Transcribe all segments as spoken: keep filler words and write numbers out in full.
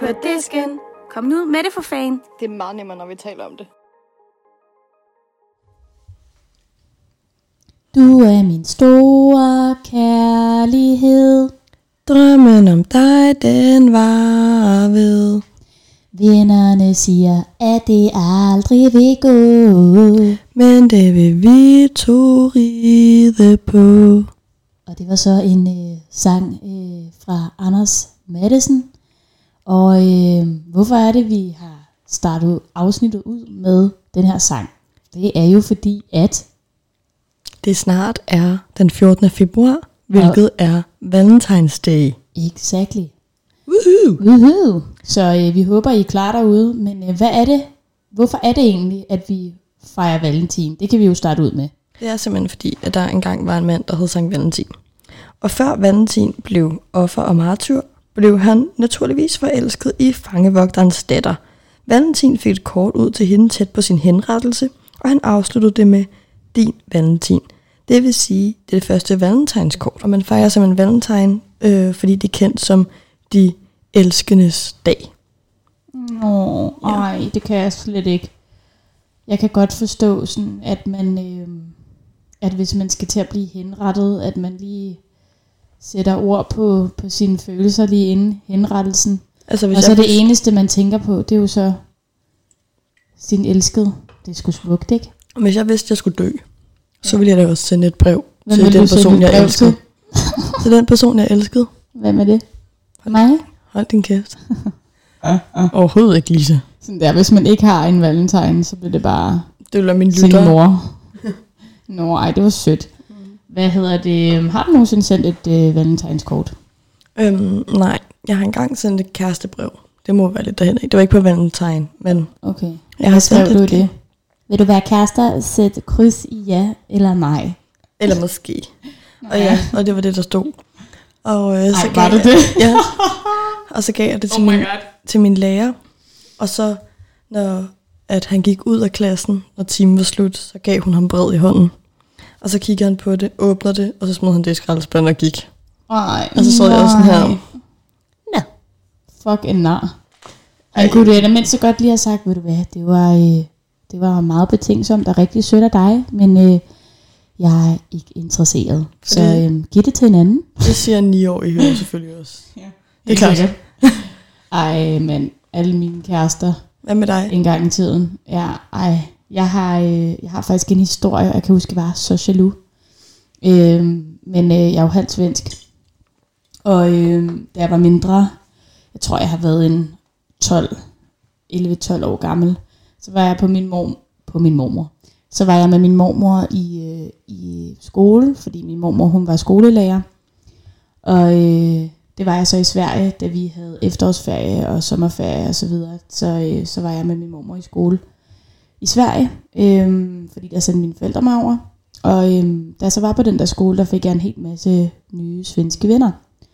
disken. Kom nu med det for fan. Det er meget nemmere, når vi taler om det. Du er min store kærlighed. Drømmen om dig, den var ved. Vennerne siger, at det aldrig vil gå. Men det vil vi to ride på. Og det var så en øh, sang øh, fra Anders Matthesen. Og øh, hvorfor er det, vi har startet afsnittet ud med den her sang? Det er jo fordi, at det snart er den fjortende februar, hvilket ja. er Valentine's Day. Exactly. Woohoo! Woohoo! Så øh, vi håber, I er klar derude. Men øh, hvad er det? Hvorfor er det egentlig, at vi fejrer Valentin? Det kan vi jo starte ud med. Det er simpelthen fordi, at der engang var en mand, der hed Sankt Valentin. Og før Valentin blev offer og martyr, blev han naturligvis forelsket i fangevogterens datter. Valentin fik et kort ud til hende tæt på sin henrettelse, og han afsluttede det med din Valentin. Det vil sige, det er det første valentinskort, og man fejrer som en valentine, øh, fordi det er kendt som de elskendes dag. Nå, ej, ja. Det kan jeg slet ikke. Jeg kan godt forstå, sådan, at man, øh, at hvis man skal til at blive henrettet, at man lige sætter ord på, på sine følelser lige inden henrettelsen. Altså, hvis og så jeg... det eneste, man tænker på, det er jo så sin elskede. Det er sgu smukt, ikke? Hvis jeg vidste, at jeg skulle dø, så ville jeg da også sende et brev Hvem til den person, jeg elskede. Til? til den person, jeg elskede. Hvem er det? Mig? Hold din kæft. ah, ah. Overhovedet ikke, Lisa. Sådan der, hvis man ikke har en valentine, så bliver det bare det vil min sin mor. Nå, ej, det var sødt. Hvad hedder det? Har du nogensinde sendt et øh, valentineskort? Øhm, nej, jeg har engang sendt et kærestebrev. Det må være lidt derhen. Det var ikke på valentine, men okay. Jeg har sendt du det. Vil du være kærester? Sæt kryds i ja eller nej. Eller måske. Og ja, og det var det, der stod. Og øh, Ej, så var gav det det? Ja. Og så gav jeg det til, oh min, til min lærer. Og så, når at han gik ud af klassen, når timen var slut, så gav hun ham brevet i hånden. Og så kiggede han på det, åbnede det, og så smed han det i skraldespanden og gik. Ej, og så sad jeg sådan her. Nå. Fuck en nar. Han kunne det mindst så godt lige have sagt, ved du hvad, det var, øh, det var meget betingsomt og rigtig sødt af dig, men øh, jeg er ikke interesseret. Så øh, giv det til en anden. Det siger ni år i hører selvfølgelig også. Ja, det er klart. Ej, men alle mine kærester. Hvad med dig? En gang i tiden. Ja, ej. Jeg har, øh, jeg har faktisk en historie, jeg kan huske, jeg var så jaloux. Øh, men øh, jeg er jo halvt svensk. Og øh, da jeg var mindre, jeg tror, jeg har været en tolv, elleve tolv år gammel, så var jeg på min, mor, på min mormor. Så var jeg med min mormor i, øh, i skole, fordi min mormor, hun var skolelærer. Og øh, det var jeg så i Sverige, da vi havde efterårsferie og sommerferie og så videre. Så, øh, så var jeg med min mormor i skole i Sverige, øh, fordi der sendte mine forældre mig over. Og øh, da jeg så var på den der skole, der fik jeg en hel masse nye svenske venner.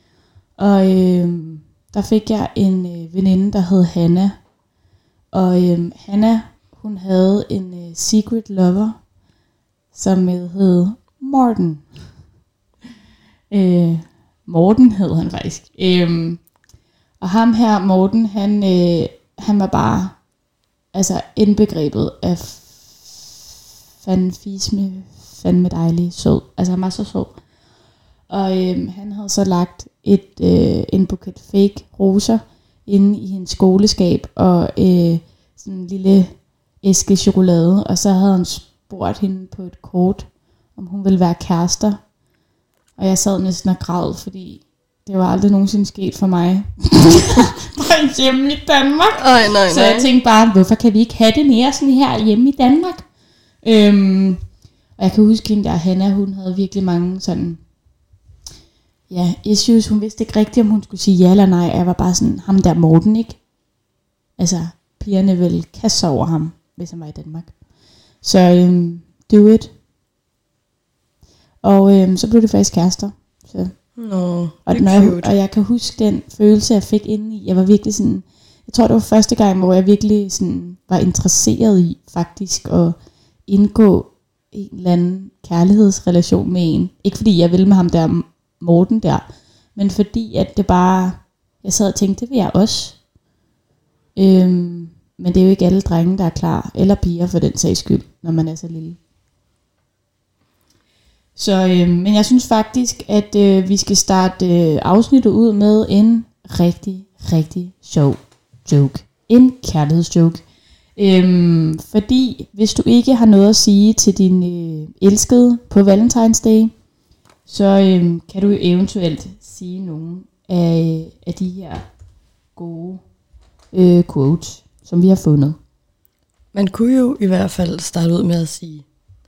Og øh, der fik jeg en øh, veninde, der hed Hanna. Og øh, Hanna, hun havde en øh, secret lover, som øh, hed Morten. øh, Morten hed han faktisk. Øh, og ham her, Morten, han, øh, han var bare altså indbegrebet af fandfisme, fandme dejlig sød. Altså han var så sød. Og øh, han havde så lagt et, øh, en buket fake roser inde i hendes skoleskab, og øh, sådan en lille æske chokolade, og så havde han spurgt hende på et kort, om hun ville være kærester. Og jeg sad næsten og græd, fordi det var aldrig nogensinde sket for mig. Bare hjemme i Danmark. Ej, nej, så jeg tænkte bare, hvorfor kan vi ikke have det mere sådan her hjemme i Danmark? Øhm, og jeg kan huske hende der, Hanna, hun havde virkelig mange sådan, ja, issues. Hun vidste ikke rigtigt, om hun skulle sige ja eller nej. Jeg var bare sådan, ham der Morten, ikke? Altså, pigerne ville kaste over ham, hvis han var i Danmark. Så øhm, do it. Og øhm, så blev det faktisk kærester. Så. Nå, og, når jeg, og jeg kan huske den følelse, jeg fik indeni. Jeg var virkelig sådan, jeg tror det var første gang, hvor jeg virkelig sådan var interesseret i faktisk at indgå en eller anden kærlighedsrelation med en. Ikke fordi jeg ville med ham der Morten der, men fordi at det bare, jeg sad og tænkte, det vil jeg også. Øhm, men det er jo ikke alle drenge, der er klar, eller piger for den sags skyld, når man er så lille. Så, øh, men jeg synes faktisk, at øh, vi skal starte øh, afsnittet ud med en rigtig, rigtig sjov joke. En kærlighedsjoke. Øhm, fordi hvis du ikke har noget at sige til din øh, elskede på Valentine's Day, så øh, kan du jo eventuelt sige nogle af, af de her gode øh, quotes, som vi har fundet. Man kunne jo i hvert fald starte ud med at sige,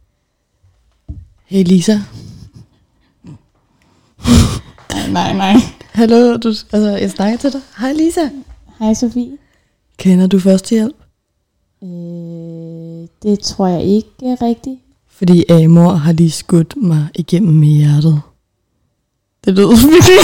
hey Lisa. nej, nej, nej. Hallo, du, altså jeg snakker til dig. Hej Lisa. Hej Sofie. Kender du førstehjælp? Øh, det tror jeg ikke er rigtigt. Fordi Amor har lige skudt mig igennem i hjertet. Det lyder virkelig.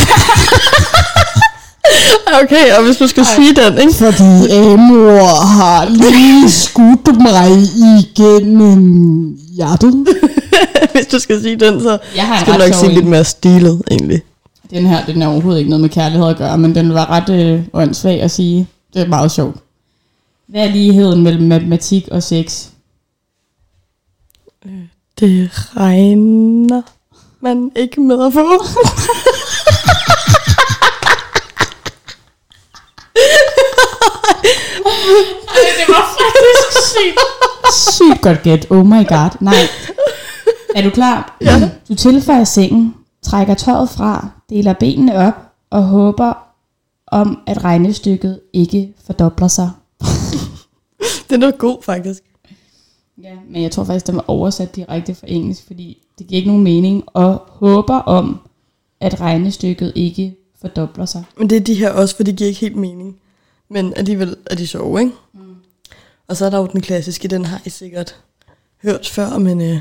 Okay, og hvis du skal Ej. sige den, ikke? Fordi Amor har lige skudt mig igennem hjertet. Hvis du skal sige den, så skal du nok sige lidt mere stilet, egentlig. Den her, den er overhovedet ikke noget med kærlighed at gøre, men den var ret øh, åndssvag at sige. Det er meget sjovt. Hvad er ligheden mellem matematik og sex? Det regner man ikke med at få. Ej, det var faktisk sygt. Sygt godt gæt. Oh my god. Nej. Er du klar? Ja. Du tilføjer sengen, trækker tøjet fra, deler benene op og håber om, at regnestykket ikke fordobler sig. Det er noget god, faktisk. Ja, men jeg tror faktisk, det var oversat direkte fra engelsk, fordi det giver ikke nogen mening, og håber om, at regnestykket ikke fordobler sig. Men det er de her også, for det giver ikke helt mening. Men alligevel er de sjove, ikke? Mm. Og så er der jo den klassiske, den har I sikkert hørt før, men øh,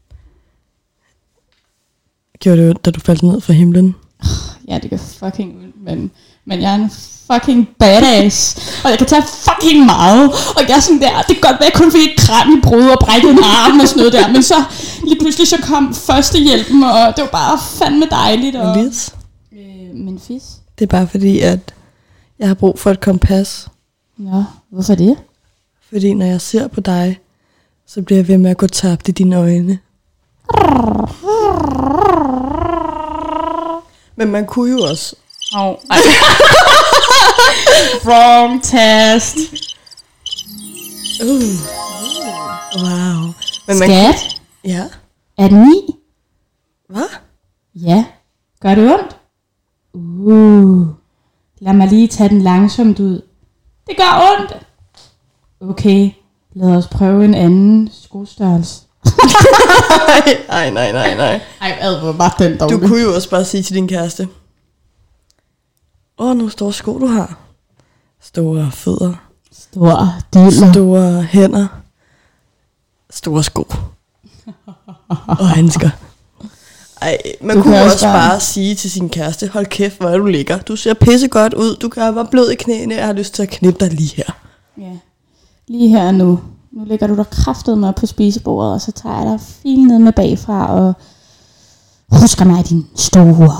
gjorde det jo, da du faldt ned fra himlen? Ja, det gør fucking ondt, men, men jeg er en fucking badass, og jeg kan tage fucking meget, og jeg er sådan der, det kan godt være, at jeg kun fik et kram i brud og brækket en arm og sådan noget der, men så lige pludselig så kom førstehjælpen, og det var bare fandme dejligt. Og, Lis? Øh, min fis? Det er bare fordi, at jeg har brug for et kompas. Nå, hvorfor det? Fordi når jeg ser på dig, så bliver jeg ved med at gå tabt i dine øjne. Men man kunne jo også... Oh, wrong test. Uh. Wow. Men man Skat? Kunne... Ja. Er den ni? Hvad? Ja. Gør det ondt? Uh. Lad mig lige tage den langsomt ud. Det gør ondt. Okay. Lad os prøve en anden skostørrelse. nej, nej, nej, nej. Ej, ad, hvor var den dårlig. Du kunne jo også bare sige til din kæreste, åh, nogle store sko du har. Store fødder. Store diller. Store hænder. Store sko. Og handsker. Ej, man du kunne også, også bare... bare bare sige til sin kæreste, hold kæft, hvor er du lækker. Du ser pisse godt ud. Du kan være blød i knæene. Jeg har lyst til at knippe dig lige her. Ja. Lige her nu. Nu lægger du dig kraftedeme op på spisebordet, og så tager jeg dig fint ned med bagfra, og husker mig din store,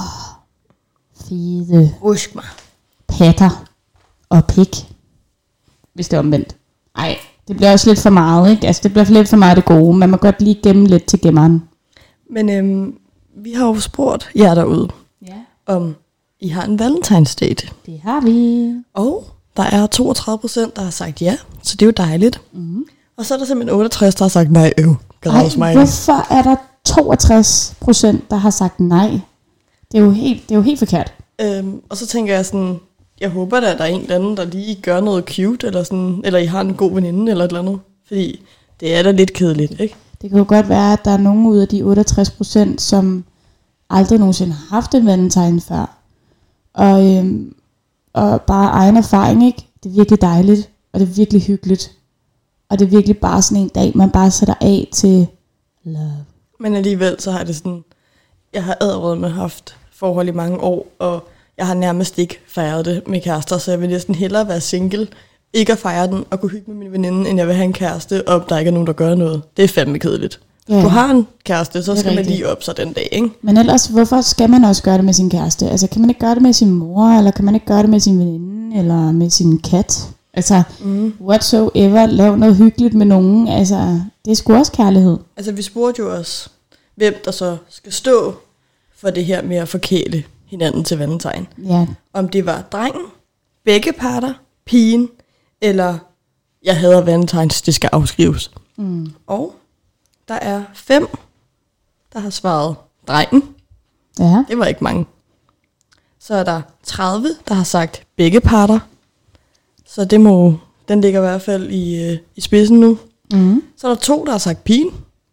fede Husk mig. patter og pik. Hvis det er omvendt. Ej, det bliver også lidt for meget, ikke? Altså, det bliver lidt for meget det gode. Man må godt lige gemme lidt til gemmeren. Men øhm, vi har jo spurgt jer derude, Ja. om I har en Valentine's date. Det har vi. Og der er toogtredive procent, der har sagt ja, så det er jo dejligt. Mm. Og så er der simpelthen otteogtres, der har sagt nej, øv. Ej, hvorfor er der toogtres procent, der har sagt nej? Det er jo helt, det er jo helt forkert. Øhm, og så tænker jeg sådan, jeg håber da, at der er en eller anden, der lige gør noget cute, eller, sådan, eller I har en god veninde, eller et eller andet. Fordi det er da lidt kedeligt, ikke? Det kan jo godt være, at der er nogen ud af de otteogtres procent, som aldrig nogensinde har haft en valentine før. Og, øhm, og bare egen erfaring, ikke? Det er virkelig dejligt, og det er virkelig hyggeligt. Og det er virkelig bare sådan en dag, man bare sætter af til love. Men alligevel så har det sådan, jeg har adrød med haft forhold i mange år, og jeg har nærmest ikke fejret det med kærester, så jeg vil næsten hellere være single, ikke at fejre den, og kunne hygge med min veninde, end jeg vil have en kæreste, og der ikke er nogen, der gør noget. Det er fandme kedeligt. Ja, du har en kæreste, så skal rigtigt. man lige op sig den dag, ikke? Men ellers, hvorfor skal man også gøre det med sin kæreste? Altså, kan man ikke gøre det med sin mor, eller kan man ikke gøre det med sin veninde, eller med sin kat? Altså, Mm. whatsoever, lav noget hyggeligt med nogen. Altså, det er sgu også kærlighed. Altså, vi spurgte jo også, hvem der så skal stå for det her med at forkæle hinanden til valentine. Ja, Om det var drengen, begge parter, pigen, eller jeg hader valentines, det skal afskrives. mm. Og der er fem, der har svaret drengen. ja. Det var ikke mange. Så er der tredive, der har sagt begge parter. Så det må, den ligger i hvert fald i, øh, i spidsen nu. Mm. Så er der to, der har sagt pigen.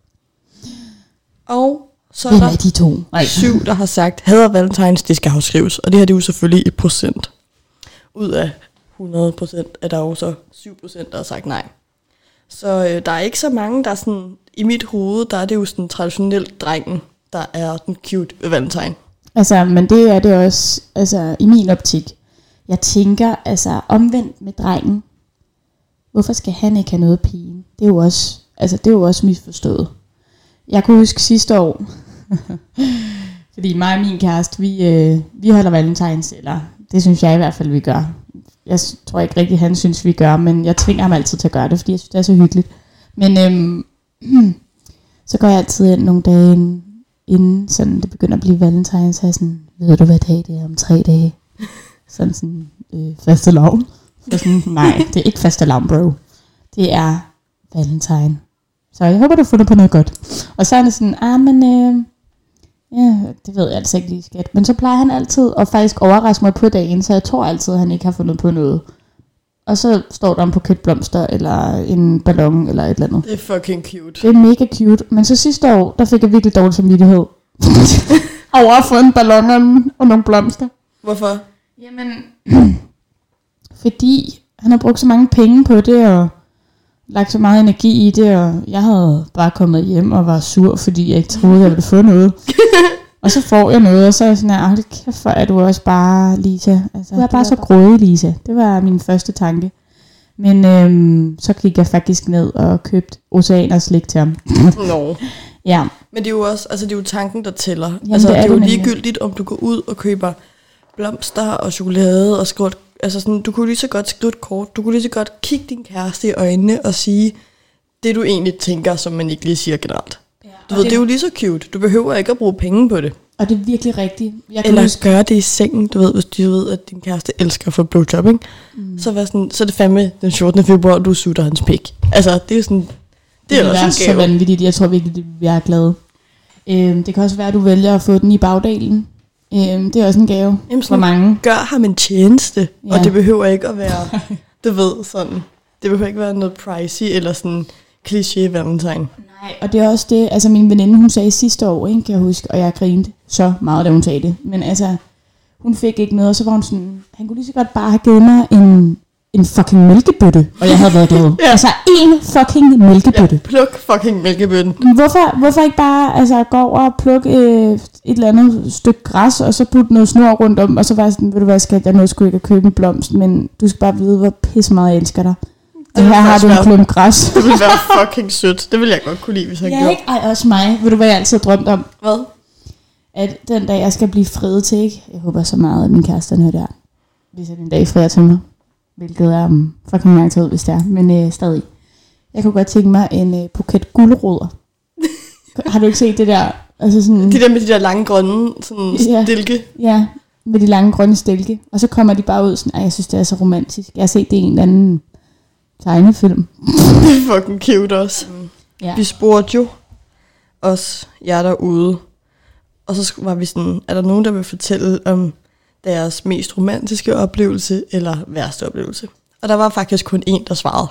Og så er Hvem der er de to? Nej. syv, der har sagt, hader valentines, det skal afskrives. Og det her det er jo selvfølgelig i procent. Ud af hundrede procent er der jo så syv procent, der har sagt nej. Så øh, der er ikke så mange, der er sådan, i mit hoved, der er det jo sådan traditionelt drengen, der er den cute ved valentine. Altså, men det er det også, altså, i min optik. Jeg tænker, altså, omvendt med drengen. Hvorfor skal han ikke have noget af pigen? Det er jo også, altså, det er jo også misforstået. Jeg kunne huske sidste år, fordi mig og min kæreste, vi, øh, vi holder valentines, eller det synes jeg i hvert fald, vi gør. Jeg tror ikke rigtig, han synes, vi gør, men jeg tvinger ham altid til at gøre det, fordi jeg synes, det er så hyggeligt. Men øhm, så går jeg altid ind nogle dage inden, inden sådan, det begynder at blive valentines, så jeg sådan, ved du hvad dag det er om tre dage? Sådan sådan, øh, fastelavn. Så sådan, nej, det er ikke fastelavn, bro. Det er valentine. Så jeg håber, du har fundet på noget godt. Og så er det sådan, ah, men øh, ja, det ved jeg altså ikke lige skat. Men så plejer han altid at faktisk overraske mig på dagen, så jeg tror altid, at han ikke har fundet på noget. Og så står der en buket blomster, eller en ballon, eller et eller andet. Det er fucking cute. Det er mega cute. Men så sidste år, der fik jeg virkelig dårlig samvittighed. Over at få en ballon og, og nogle blomster. Hvorfor? Jamen, fordi han har brugt så mange penge på det, og lagt så meget energi i det, og jeg havde bare kommet hjem og var sur, fordi jeg ikke troede, jeg ville få noget. Og så får jeg noget, og så er jeg sådan her, hold kæft, for er du også bare, Lisa. Altså, du er bare så grådig, Lisa. Det var min første tanke. Men øhm, så gik jeg faktisk ned og købte oceaner slik til ham. Nå. Ja. Men det er jo også, altså det er jo tanken, der tæller. Jamen, altså det det er er, det er jo det ligegyldigt, om du går ud og køber blomster og chokolade og skriver, altså sådan, du kunne lige så godt skrive et kort. Du kunne lige så godt kigge din kæreste i øjnene og sige det, du egentlig tænker, som man ikke lige siger generelt. Ja, du ved, det, det er jo lige så cute. Du behøver ikke at bruge penge på det. Og det er virkelig rigtigt. Jeg kan Eller huske, gøre det i sengen, du ved, hvis du ved, at din kæreste elsker at få blowjob, ikke? Mm. Så, var sådan, så er det fandme den fjortende februar, du sutter hans pik. Altså, det er jo sådan, det, det er også en så gave. vanvittigt. Jeg tror virkelig, det vil være glad. Øhm, det kan også være, at du vælger at få den i bagdelen. Øhm, det er også en gave. Jamen, for mange. Gør ham en tjeneste, Ja. og det behøver ikke at være, du ved, sådan, det behøver ikke være noget pricey, eller sådan kliché valentine. Nej, og det er også det, altså min veninde, hun sagde sidste år, ikke, kan jeg huske, og jeg grinte så meget, da hun sagde det. Men altså, hun fik ikke noget, og så var hun sådan, han kunne lige så godt bare have givet mig en, en fucking mælkebøtte, og jeg havde været glad. Ja. Altså, en fucking mælkebøtte. Ja, pluk fucking mælkebøtten. Hvorfor, hvorfor ikke bare altså, gå over og plukke øh, et eller andet stykke græs, og så putte noget snor rundt om, og så var jeg sådan, ved du hvad, skat, jeg nåede sgu ikke at købe en blomst, men du skal bare vide, hvor pisse meget jeg elsker dig. Og Det her vil har faktisk du en være- klump græs. Det ville være fucking sødt. Det ville jeg godt kunne lide, hvis han Ja, gjorde. ikke? Ej, også mig. Ved du, hvad jeg altid har drømt om? Hvad? At den dag, jeg skal blive friet til, ikke? Jeg håber så meget, at min kæreste hører det her. Hvis jeg den dag frier til mig. Hvilket er um, fucking lang tid, hvis det er. Men øh, stadig. Jeg kunne godt tænke mig en øh, buket gulerødder. Har du ikke set det der? Altså sådan, De der med de der lange grønne, sådan Ja. stilke. ja, med de lange grønne stilke. Og så kommer de bare ud sådan, ej, jeg synes, det er så romantisk. Jeg har set det i en eller anden tegnefilm. Det er fucking cute også. Ja. Vi spurgte jo os, jer derude, og så var vi sådan, er der nogen, der vil fortælle om deres mest romantiske oplevelse, eller værste oplevelse? Og der var faktisk kun én, der svarede.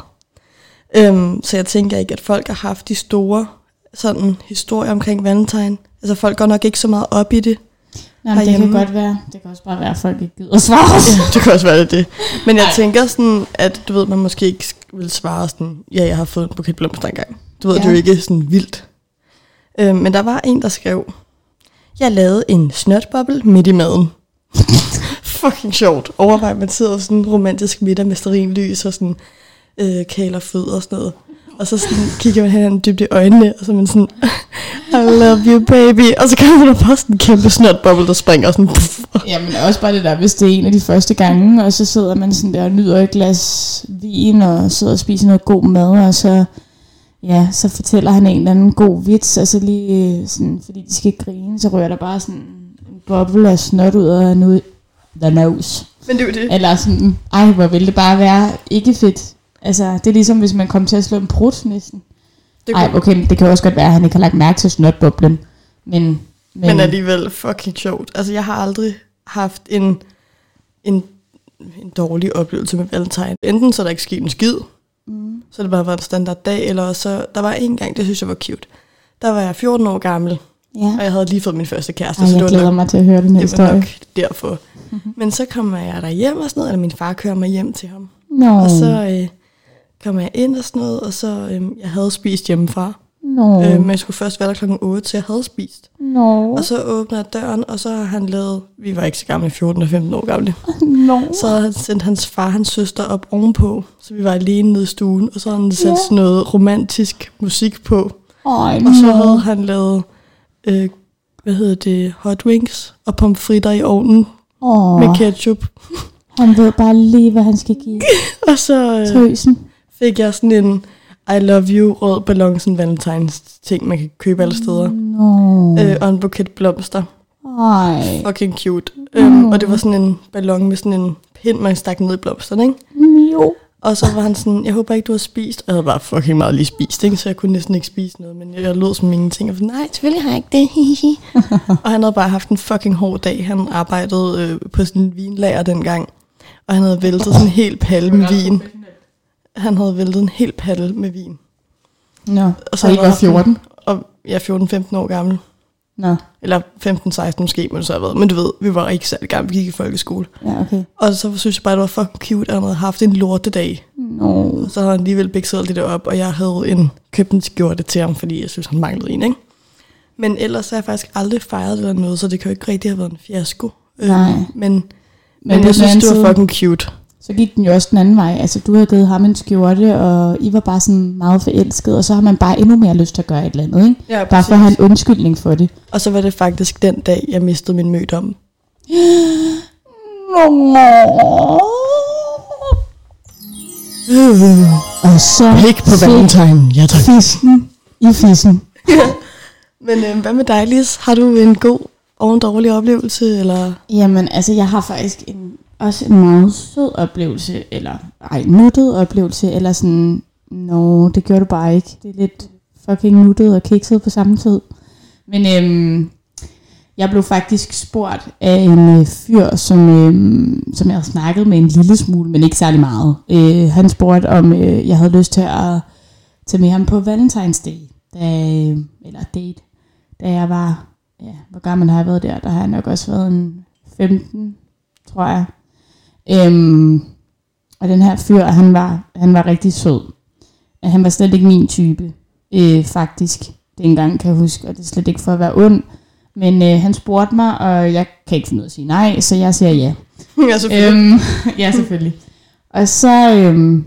Øhm, så jeg tænker ikke, at folk har haft de store sådan, historier omkring Valentine. Altså folk går nok ikke så meget op i det. Nå, men det kan herhjemme. godt være. Det kan også bare være, at folk ikke gider at svare os. Ja, det kan også være det, det. Men jeg Ej. tænker sådan, at du ved, man måske ikke vil svare sådan, ja, jeg har fået en buket blomster engang. Du ved, Ja. det er jo ikke sådan vildt. Øh, men der var en, der skrev, jeg lavede en snotboble midt i maden. Fucking sjovt. Overvej, man sidder sådan en romantisk middag med stearinlys og sådan øh, kæler fødder og sådan noget. Og Og så sådan, kigger man hinanden dybt i øjnene, og så er man sådan, I love you baby. Og så kommer der bare sådan en kæmpe snotboble, der springer og sådan. Puff. Jamen også bare det der, hvis det er en af de første gange, og så sidder man sådan der og nyder et glas vin, og sidder og spiser noget god mad, og så, ja, så fortæller han en eller anden god vits, og så lige sådan, fordi de skal grine, så rører der bare sådan en boble af snot ud af noget, der nose. Men det er jo det. Eller sådan, ej, hvor ville det bare være ikke fedt. Altså, det er ligesom, hvis man kom til at slå en prut næsten. Det ej, okay, det kan også godt være, at han ikke har lagt mærke til snotboblen. Men, men, men alligevel fucking sjovt. Altså, jeg har aldrig haft en, en, en dårlig oplevelse med Valentine. Enten så er der ikke sket en skid, mm. så det bare var en standard dag, eller så, der var en gang, det synes jeg var cute. Der var jeg fjorten år gammel, ja. Og jeg havde lige fået min første kæreste. Ej, så jeg det glæder nok, mig til at høre den her historie. Det var nok derfor. Mm-hmm. Men så kommer jeg der hjem og sådan noget, eller min far kører mig hjem til ham. No. Og så øh, kommer jeg ind og sådan noget, og så øh, jeg havde spist hjemmefra. No. Øh, men jeg skulle først være der klokken otte, så jeg havde spist. No. Og så åbner jeg døren, og så har han lavet, vi var ikke så gamle, fjorten og femten år gamle. No. Så havde han sendt hans far og hans søster op ovenpå, så vi var alene nede i stuen, og så havde han sat yeah. sådan noget romantisk musik på. Oh, og så havde han lavet, øh, hvad hedder det, hot wings og pomfritter i ovnen oh. med ketchup. Han ved bare lige, hvad han skal give. Og så øh, fik jeg sådan en I love you rød ballon, sådan valentines ting, man kan købe alle steder. No. Øh, og en buket blomster. Ej. Fucking cute. No. Øhm, og det var sådan en ballon med sådan en pind, man stak ned i blomsterne, ikke? Jo. Og så var han sådan, jeg håber ikke, du har spist. Og jeg havde bare fucking meget lige spist, ikke? Så jeg kunne næsten ikke spise noget. Men jeg lød som ingenting. Og nej, selvfølgelig har jeg ikke det. Og han havde bare haft en fucking hård dag. Han arbejdede øh, på sådan en vinlager dengang. Og han havde væltet sådan en hel palle med vin. Han havde væltet en hel palle med vin. Nå, og så og I var fjorten? Og jeg er fjorten femten år gammel. Nå. Eller femten seksten måske, men så har været. Men du ved, vi var ikke særlig gamle, vi gik i folkeskole. Ja, okay. Og så synes jeg bare, det var fucking cute, at han havde haft en lortedag. No. Og så havde han alligevel bikset alt det der op, og jeg havde en, købt en skjorte til ham, fordi jeg synes, han manglede en, ikke? Men ellers har jeg faktisk aldrig fejret det eller noget, så det kan jo ikke rigtig have været en fiasko. Nej. Øh, men, men, men jeg synes, det var fucking cute. Så gik den jo også den anden vej. Altså, du havde givet ham en skjorte, og I var bare sådan meget forelsket, og så har man bare endnu mere lyst til at gøre et eller andet, ikke? Ja, bare for at have en undskyldning for det. Og så var det faktisk den dag, jeg mistede min mødom. Og så Pik på Valentine, ja tak. Fisken i fissen. Men øh, hvad med dig, Lis? Har du en god og en dårlig oplevelse? Eller? Jamen, altså, jeg har faktisk en, også en meget sød oplevelse, eller ej, nuttet oplevelse, eller sådan, no, det gjorde du bare ikke. Det er lidt fucking nuttet og kikset på samme tid. Men øhm, jeg blev faktisk spurgt af en øh, fyr, som, øhm, som jeg havde snakket med en lille smule, men ikke særlig meget. Øh, han spurgte, om øh, jeg havde lyst til at tage med ham på Valentine's Day, da, øh, eller date, da jeg var, ja, hvor gammel har jeg været der? Der har jeg nok også været en femten, tror jeg. Øhm, og den her fyr, han var, han var rigtig sød. Han var slet ikke min type, øh, faktisk. Dengang kan jeg huske, og det er slet ikke for at være ond. Men øh, han spurgte mig, og jeg kan ikke finde ud af at sige nej, så jeg siger ja. Ja, selvfølgelig. Øhm, ja, selvfølgelig. Og så øhm,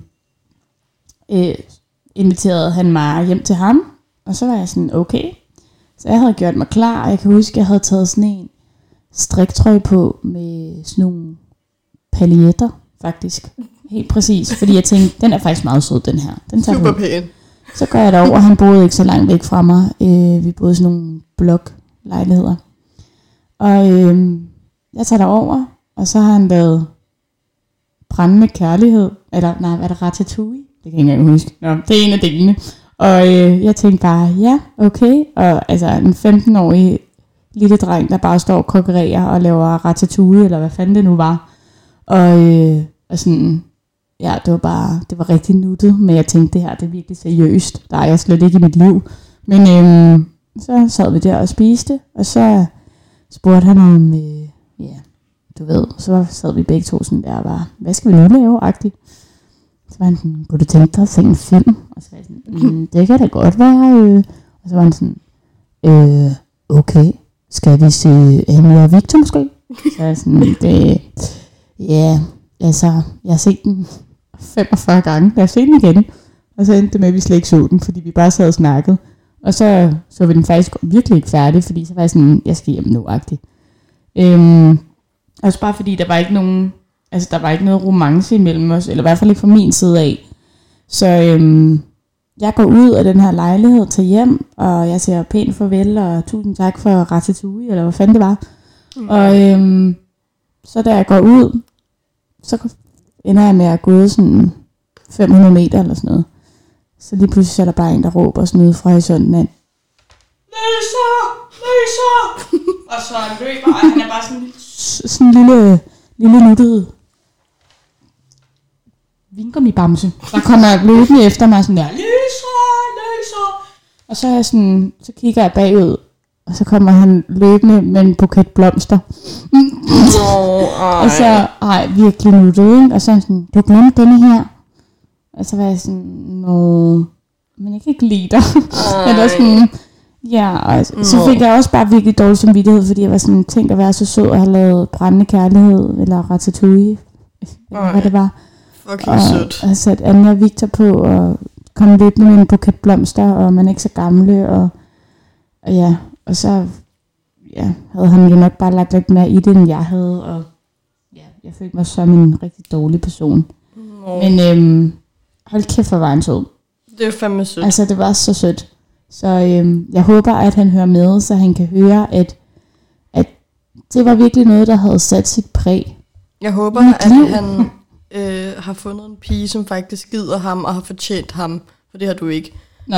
øh, inviterede han mig hjem til ham, og så var jeg sådan, okay. Så jeg havde gjort mig klar, og jeg kan huske, at jeg havde taget sådan en striktrøje på med sådan nogle paljetter, faktisk. Helt præcis, fordi jeg tænkte, den er faktisk meget sød, den her. Den tager super pæn. Så går jeg derover, han boede ikke så langt væk fra mig. Øh, vi boede sådan nogle bloklejligheder. Og øh, jeg tager derover, og så har han lavet brændende kærlighed. Eller nej, hvad er det, ratatouille? Det kan jeg ikke engang huske. Nå, det er en af delene. Og øh, jeg tænkte bare, ja, okay. Og altså en femten-årig lille dreng, der bare står og konkurrerer og laver ratatouille, eller hvad fanden det nu var. Og, øh, og sådan, ja, det var bare, det var rigtig nuttet, men jeg tænkte, det her, det er virkelig seriøst. Der er jeg slet ikke i mit liv. Men øh, så sad vi der og spiste, og så spurgte han om, øh, ja, du ved, så sad vi begge to sådan der og var, hvad skal vi nu lave-agtigt? Så var han sådan, kunne du tænke dig at se en film? Og så var jeg sådan, mm, det kan da godt være. Øh. Og så var han sådan, øh, okay, skal vi se Amy og Victor måske? Så var jeg sådan, det, ja, altså, jeg har set den femogfyrre gange, lad os se den igen. Og så endte det med, at vi slet ikke så den, fordi vi bare sad og snakkede. Og så så vi den faktisk virkelig ikke færdig, fordi så var jeg sådan, jeg skal hjem nu-agtigt. Øhm, også bare fordi, der var ikke nogen, altså der var ikke noget romance imellem os, eller i hvert fald ikke fra min side af. Så øhm, jeg går ud af den her lejlighed til hjem, og jeg siger pænt farvel, og tusind tak for Ratatouille, eller hvad fanden det var. Mm. Og øhm, så da jeg går ud, så ender jeg med at gå sådan fem hundrede meter eller sådan noget. Så lige pludselig er der bare en, der råber sådan ude fra horisonten af, Lisa! Lisa! Og så løber, og han er bare sådan en lille, sådan en lille, lille nuttet vingummibamse. Der kommer løbende efter mig sådan der, Lisa! Lisa! Og så er jeg sådan, så kigger jeg bagud, og så kommer han løbende med en buket blomster. Oh, og så, ej, virkelig nuttet, ikke? Og så er jeg sådan, du glemte denne her. Og så var jeg sådan, nå, men jeg kan ikke lide dig. Men der sådan, ja, og så fik jeg også bare virkelig dårlig samvittighed, fordi jeg var sådan, tænkt at være så sød og have lavet brændende kærlighed, eller Ratatouille, eller hvad det var. Fucking sødt. Og jeg satte Anja og Victor på, og kom løbende med en buket blomster, og man er ikke så gamle, og, og ja, og så ja, havde han jo nok bare lagt lidt mere i det, end jeg havde, og ja, jeg følte mig som en rigtig dårlig person. Oh. Men øhm, hold kæft, hvor var han sød. Det er fandme sødt. Altså, det var så sødt. Så øhm, jeg håber, at han hører med, så han kan høre, at, at det var virkelig noget, der havde sat sit præg. Jeg håber, at liv. han øh, har fundet en pige, som faktisk gider ham og har fortjent ham, for det har du ikke. Nå.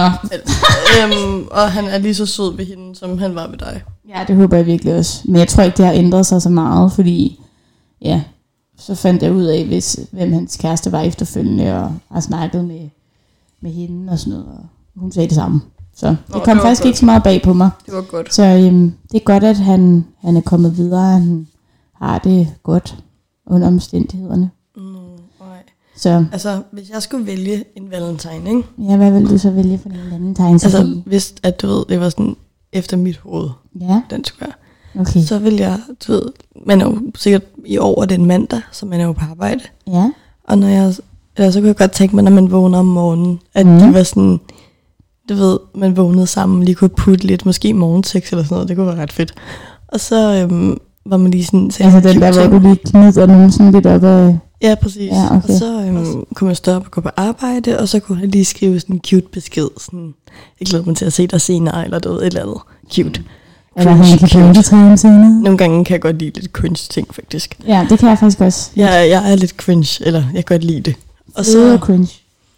øhm, og han er lige så sød ved hende, som han var ved dig. Ja, det håber jeg virkelig også. Men jeg tror ikke, det har ændret sig så meget, fordi ja, så fandt jeg ud af, hvis, hvem hans kæreste var efterfølgende, og har snakket med, med hende og sådan noget, og hun sagde det samme. Så det Nå, kom det faktisk godt. Ikke så meget bag på mig. Det var godt. Så øhm, det er godt, at han, han er kommet videre, han har det godt under omstændighederne. Mm, nej. Så altså, hvis jeg skulle vælge en valentine, ikke? Ja, hvad vil du så vælge for en valentine? Altså, hvis at du ved, det var sådan efter mit hoved, ja. Den skulle være. Okay. Så vil jeg, du ved, man er jo sikkert i år, det er en mandag, så man er jo på arbejde. Ja. Og når jeg, eller så kunne jeg godt tænke mig, når man vågner om morgenen, at mm. de var sådan, du ved, man vågnede sammen, lige kunne putte lidt, måske morgensex eller sådan noget, det kunne være ret fedt. Og så øhm, var man lige sådan... Altså den der, hvor du lige knider nogen sådan lidt op af... Ja, præcis. Ja, okay. Og så øhm, kunne man stå op og gå på arbejde, og så kunne han lige skrive sådan en cute besked, sådan, jeg glæder mig til at se dig senere, eller noget, et eller andet cute. Eller han kan på træne senere. Nogle gange kan jeg godt lide lidt cringe ting, faktisk. Ja, det kan jeg faktisk også. Jeg, jeg er lidt cringe, eller jeg kan godt lide det. Og så cringe.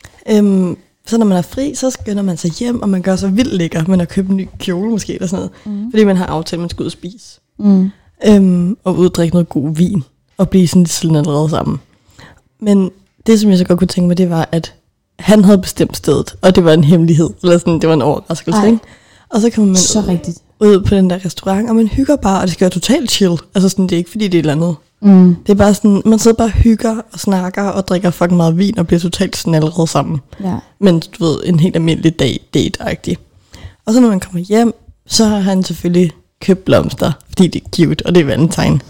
Øhm, så når man er fri, så skynder man sig hjem, og man gør sig vildt lækker. Man har købt en ny kjole måske, eller sådan noget. Mm. Fordi man har aftalt, at man skal ud og spise. Mm. Øhm, og ud og drikke noget god vin. Og blive sådan lidt sådan allerede sammen. Men det, som jeg så godt kunne tænke mig, det var, at han havde bestemt stedet. Og det var en hemmelighed. Eller sådan, det var en overraskelse, ikke? Og så kommer man så rigtigt. ud på den der restaurant, og man hygger bare, og det skal være totalt chill. Altså sådan, det er ikke fordi, det er et eller andet. Mm. Det er bare sådan, man sidder bare og hygger og snakker og drikker fucking meget vin og bliver totalt sådan allerede sammen. Ja. Men du ved, en helt almindelig dag, date-agtig. Og så når man kommer hjem, så har han selvfølgelig købt blomster, fordi det er cute, og det er valentine.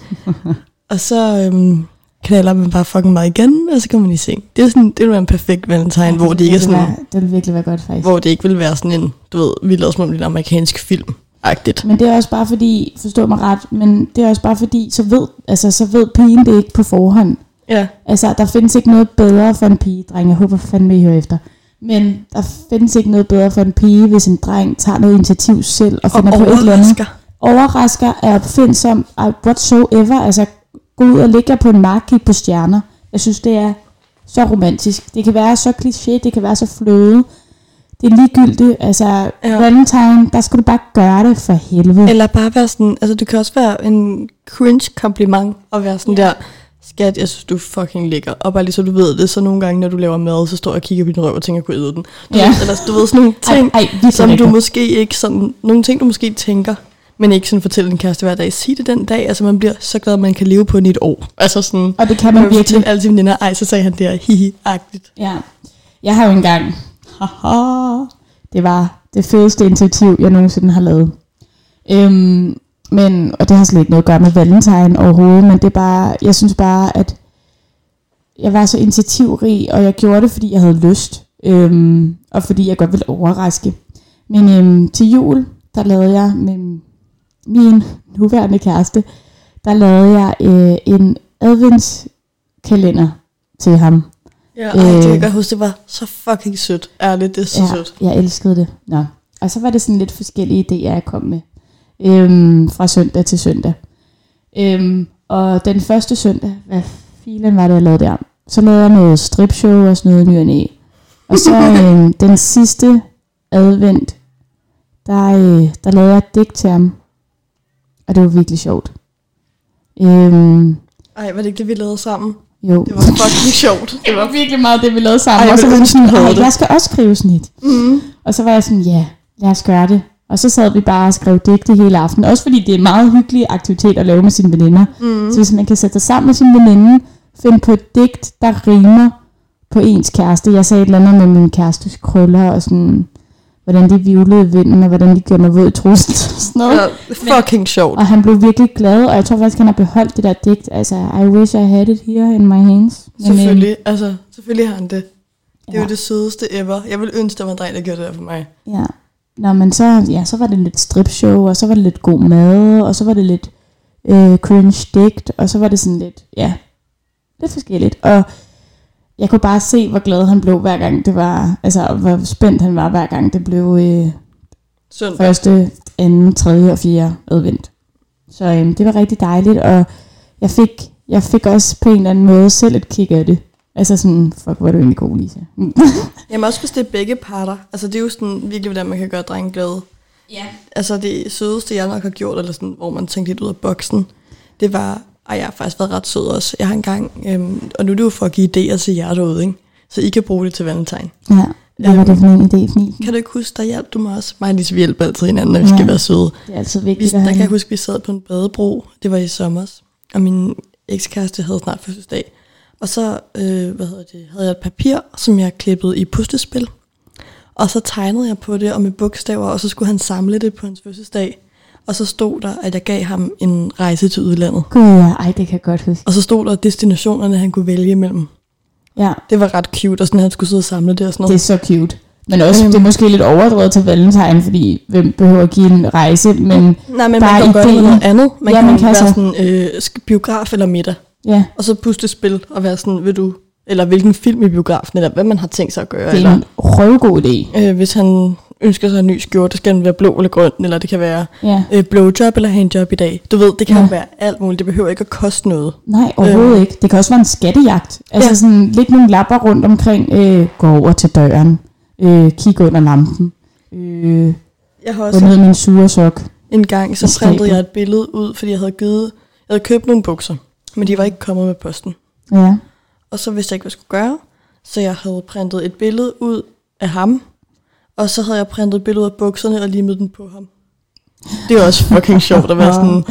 Og så øhm, knalder man bare fucking meget igen, og så kommer man i seng. Det er sådan, det vil være en perfekt valentine, ja, hvor det ikke er sådan... Være, det vil virkelig være godt, faktisk. Hvor det ikke vil være sådan en, du ved, vi lader som om det er en amerikansk film. Agtigt. Men det er også bare fordi, forstå mig ret, men det er også bare fordi, så ved, altså, så ved pigen det ikke på forhånd. Ja. Altså, der findes ikke noget bedre for en pige, dreng. Jeg håber fandme, I hører efter. Men der findes ikke noget bedre for en pige, hvis en dreng tager noget initiativ selv og finder og på et eller andet. Overrasker, er opfindsom, whatsoever. Altså, gå ud og ligge på en mark, kigge på stjerner. Jeg synes, det er så romantisk. Det kan være så kliché, det kan være så fløde. Det er ligegyldigt, altså ja. Valentine, der skal du bare gøre det for helvede. Eller bare være sådan, altså det kan også være en cringe kompliment, at være sådan ja. der, skat, jeg synes du er fucking lækker, og bare lige så du ved det, så nogle gange, når du laver mad, så står jeg og kigger på din røv og tænker, jeg kunne æde den. Du ja. ved, eller du ved sådan nogle ting, ej, ej, som du måske ikke sådan, nogle ting du måske tænker, men ikke sådan fortælle din kæreste hver dag. Sig det den dag, altså man bliver så glad, at man kan leve på den i et år. Altså sådan, og det kan man virkelig. Til alle sine veninder, ej, så sagde han det her, hihi-agtigt. Ja, jeg har jo engang, haha, det var det fedeste initiativ, jeg nogensinde har lavet. Øhm, men, og det har slet ikke noget at gøre med valentine overhovedet, men det er bare, jeg synes bare, at jeg var så initiativrig, og jeg gjorde det, fordi jeg havde lyst. Øhm, og fordi jeg godt ville overraske. Men øhm, til jul, der lavede jeg med min nuværende kæreste, der lavede jeg øh, en adventskalender til ham. Ja, ej, det kan jeg godt huske, det var så fucking sødt. Ærligt, det er så ja, sødt. Jeg elskede det. Nå. Og så var det sådan lidt forskellige idéer, jeg kom med. Øhm, fra søndag til søndag. Øhm, og den første søndag, hvad filen var det, jeg lavede der? Så lavede jeg noget stripshow og sådan noget ny og næ. Og så øhm, den sidste advent, der, øh, der lavede jeg et digt til ham. Og det var virkelig sjovt. Øhm, Ej, var det ikke det, vi lavede sammen? Jo. Det var fucking sjovt. Det var virkelig meget det, vi lavede sammen. Ej, og så var jeg han sådan, havde ej, det. jeg skal også skrive sådan et. Mm. Og så var jeg sådan, ja, lad os gøre det. Og så sad vi bare og skrev digte hele aften. Også fordi det er en meget hyggelig aktivitet at lave med sine veninder. Mm. Så hvis man kan sætte sig sammen med sin veninde, finde på et digt, der rimer på ens kæreste. Jeg sagde et eller andet med min kærestes krøller, og sådan, hvordan de vivlede i vinden, og hvordan de gjorde mig våd i trussen. Sådan noget. Ja, fucking sjovt. Og han blev virkelig glad, og jeg tror faktisk, han har beholdt det der digt. Altså, I wish I had it here in my hands. Men, Selvfølgelig, altså, selvfølgelig har han det. Det er ja. jo det sødeste ever. Jeg ville ønske, der var en dreng, der gjorde det der for mig. Ja. Nå, men så, ja, så var det lidt stripshow, og så var det lidt god mad, og så var det lidt øh, cringe digt, og så var det sådan lidt, ja, lidt forskelligt. Og jeg kunne bare se, hvor glad han blev hver gang det var, altså hvor spændt han var hver gang det blev øh, Søndag. første, anden, tredje og fjerde advent. Så øh, det var rigtig dejligt, og jeg fik, jeg fik også på en eller anden måde selv et kick af det. Altså sådan, fuck, hvor er du egentlig god, Lisa. Jamen også hvis det er begge parter. Altså det er jo sådan virkelig, hvordan man kan gøre drengen glade. Ja. Altså det sødeste, jeg nok har gjort, eller sådan, hvor man tænkte lidt ud af boksen, det var, og jeg har faktisk været ret sød også. Jeg har engang, øhm, og nu er det jo for at give idéer til jer derude, ikke? Så I kan bruge det til valentine. Ja, hvad var det for en idé, Fnisen? Kan du ikke huske, der hjalp du mig også? Mig og Lise, vi hjælper altid hinanden, når vi ja. skal være søde. Det er altid Vi, vigtigt der at have. kan jeg huske, vi sad på en badebro, det var i sommers, og min ekskæreste havde snart fødselsdag. Og så øh, hvad hedder det, havde jeg et papir, som jeg klippede i puslespil. Og så tegnede jeg på det og med bogstaver, og så skulle han samle det på hans fødselsdag. Og så stod der, at jeg gav ham en rejse til udlandet. Gud ja, ej, det kan jeg godt huske. Og så stod der destinationerne, han kunne vælge imellem. Ja, Det var ret cute, og sådan, at han skulle sidde og samle det og sådan det noget. er så cute. Men også, det er måske lidt overdrevet til valentine, fordi hvem behøver at give en rejse, men Nej, men bare man kan gøre ideen. noget andet. Man Ja, kan man kan være så. sådan øh, sk- biograf eller middag. ja, Og så puslespil og være sådan, vil du, eller hvilken film i biografen, eller hvad man har tænkt sig at gøre. det Eller, er en røvgod idé. øh, hvis han ønsker sig en ny skjorte, skal den være blå eller grøn, eller det kan være Ja. øh, blowjob eller handjob i dag. Du ved, det kan Ja. ja. være alt muligt. Det behøver ikke at koste noget. Nej, overhovedet Øhm. ikke. Det kan også være en skattejagt. Altså Ja. sådan, læg nogle lapper rundt omkring, øh, gå over til døren, øh, kig under lampen, øh, Jeg har gå også ned i min sure sok. en gang, så i skabet. printede jeg et billede ud, fordi jeg havde givet, jeg havde købt nogle bukser, men de var ikke kommet med posten. Ja. Og så vidste jeg ikke, hvad jeg skulle gøre, så jeg havde printet et billede ud af ham, og så havde jeg printet et billede ud af bukserne og limet den på ham. Det var også fucking sjovt at være sådan.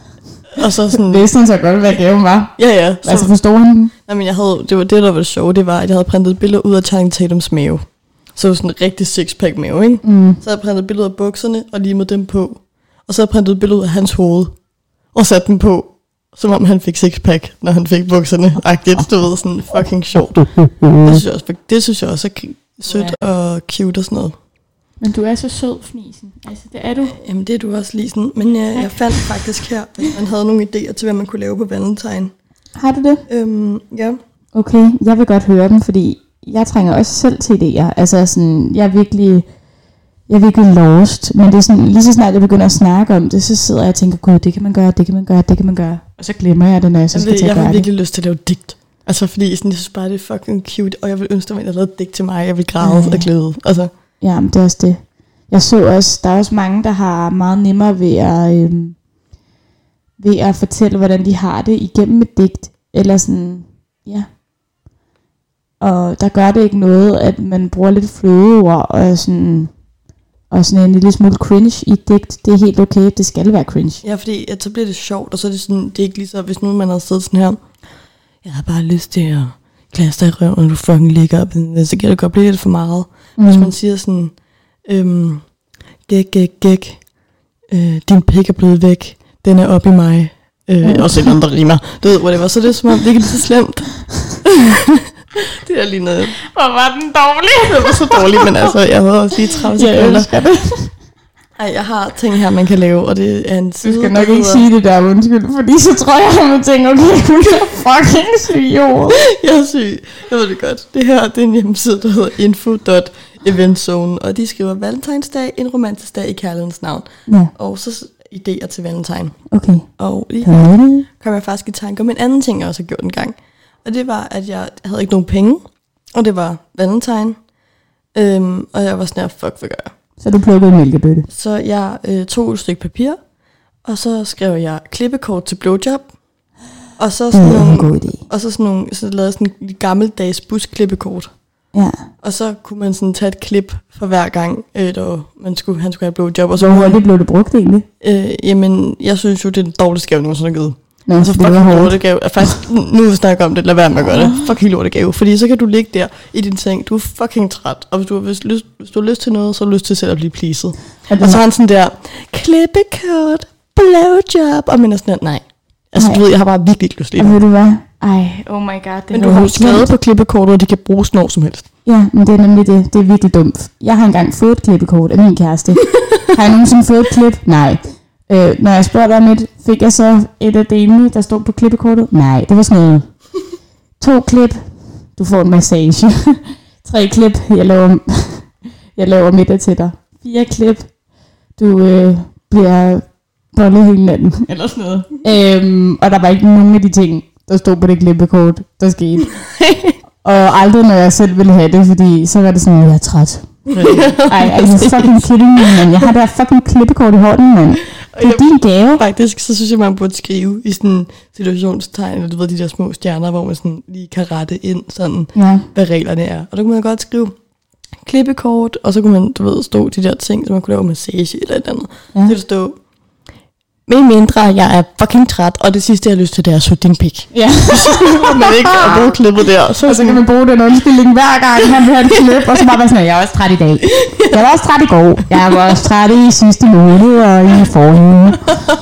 Og så sådan, Vidste han så godt, hvad gaven var? ja ja. Så, Altså forstod han den? nej, men jeg havde, det var det, der var det sjove, det var, at jeg havde printet et billede ud af Channing Tatums mave. Så det var sådan en rigtig sixpack mave, ikke? Mm. Så havde jeg printet et billede af bukserne og limet dem på. Og så havde jeg printet et billede ud af hans hoved og sat dem på, som om han fik sixpack, når han fik bukserne. Agtigt, du ved, sådan fucking sjovt. Det synes jeg også, det synes jeg også er k- sødt Ja. og cute og sådan noget. Men du er så sød, Fnisen. Altså, det er du. Jamen det er du også lige sådan. Men jeg, jeg fandt faktisk her, at man havde nogle idéer til, hvad man kunne lave på Valentine. Har du det? Øhm, ja. Okay, jeg vil godt høre dem, fordi jeg trænger også selv til idéer. Altså sådan, jeg er virkelig, jeg er virkelig lost. Men det er sådan, lige så snart jeg begynder at snakke om det, så sidder jeg og tænker, gud, det kan man gøre, det kan man gøre, det kan man gøre. Og så glemmer jeg det, når jeg så Jeg, skal vil, til at jeg gøre har det. virkelig lyst til at lave digt. Altså fordi sådan, jeg synes bare, det er fucking cute, og jeg vil ønske, at man havde lavet et digt til mig. Jeg vil græde Ej. og glæde. Altså, Ja, men det er også det. Jeg så også, der er også mange, der har meget nemmere ved at, øhm, ved at fortælle, hvordan de har det igennem et digt. Eller sådan, ja. Og der gør det ikke noget, at man bruger lidt flødeord og sådan, og sådan en lille smule cringe i et digt. Det er helt okay, det skal være cringe. ja, fordi at så bliver det sjovt, og så er det sådan, det er ikke lige så, hvis nu man havde siddet sådan her, jeg har bare lyst til at klasse dig i røven, når du fucking ligger op, så kan det godt blive lidt for meget. Mm. Hvis man siger sådan, øhm, gæk, gæk, gæk, øh, din pik er blevet væk, den er oppe i mig, øh, Mm. og så et andet rimer, du ved, whatever, så det er som om, det ikke er lige så slemt. Det er lige noget. Hvor var den dårlig? Det var så dårligt, men altså, jeg havde også lige tredive sekunder. Jeg elsker det. Ej, jeg har ting her, man kan lave, og det er en side, Du skal nok ikke sige det der, undskyld, fordi så tror jeg, at man tænker, okay, hun er fucking syg i hovedet. Jeg er syg. Jeg ved det godt. Det her, det er en hjemmeside, der hedder info punktum eventzone, og de skriver valentinsdag, en romantisk dag i kærlighedens navn. Ja. Og så idéer til valentine. Okay. Og lige Kan jeg det? kom jeg faktisk i tanke om en anden ting, jeg også har gjort en gang. Og det var, at jeg havde ikke nogen penge, og det var valentine. Øhm, og jeg var sådan her, fuck, hvad gør jeg? Så du plukkede en mælkebøtte. Så jeg øh, tog et stykke papir, og så skrev jeg klippekort til blowjob. Og så sådan Det er en nogle, god idé. og så sådan nogle, så lavede jeg sådan en gammeldags busklippekort. Ja. Og så kunne man sådan tage et klip for hver gang, øh, der man skulle, han skulle have blowjob. Og så Hvor kunne hurtigt blev det brugt egentlig? øh, jamen, jeg synes jo, det er den dårligste gave, jeg nogensinde har givet. Nå, Altså det var fucking hårdt. lortegave. Faktisk, nu vi snakker om det, lad være med at gøre det. Fucking lortegave. Fordi så kan du ligge der i din seng, du er fucking træt, og hvis du har hvis lyst, hvis du har lyst til noget, så har du lyst til selv at blive pleased. Er det Og så har han sådan der, klippekort, blowjob, og man er sådan der, nej. Altså Nej. du ved, jeg har bare virkelig ikke lyst til Og det. ved du hvad? Ej, oh my god. Det Men var du har jo helt skrevet slemt. på klippekortet, og de kan bruges når som helst. Ja, men det er nemlig det. Det er virkelig dumt. Jeg har engang fået et klippekort af min kæreste. Har jeg nogensinde fået et klip? Nej. Øh, når jeg spurgte om et, fik jeg så et af delene, der stod på klippekortet? Nej, det var sådan noget. To klip, du får en massage. Tre klip, jeg laver, jeg laver middag til dig. Fire klip, du øh, bliver bollet hele natten. Eller sådan noget. Øhm, og der var ikke nogen af de ting, der stod på det klippekort, der skete. Og aldrig, når jeg selv ville have det, fordi så var det sådan, jeg er træt. Ej, er you fucking kidding me, man? Jeg har der fucking klippekort i hånden, mand. Det er din gave. Faktisk, så synes jeg, man burde skrive i sådan situationstegn, eller du ved, de der små stjerner, hvor man sådan lige kan rette ind, sådan, Ja. hvad reglerne er. Og der kunne man godt skrive klippekort, og så kunne man, du ved, stå de der ting, så man kunne lave massage eller et eller andet. Ja. Så kunne det stå, med mindre jeg er fucking træt, og det sidste, jeg har lyst til, det er at sutte din pik. Ja. Og man ikke har brugt klippet der. Så, Og så kan man bruge den undskyldning hver gang, han vil have et klip, og så bare være sådan, jeg er også træt i dag. Jeg var også træt i går. Jeg var også træt i sidste måned og i forrige.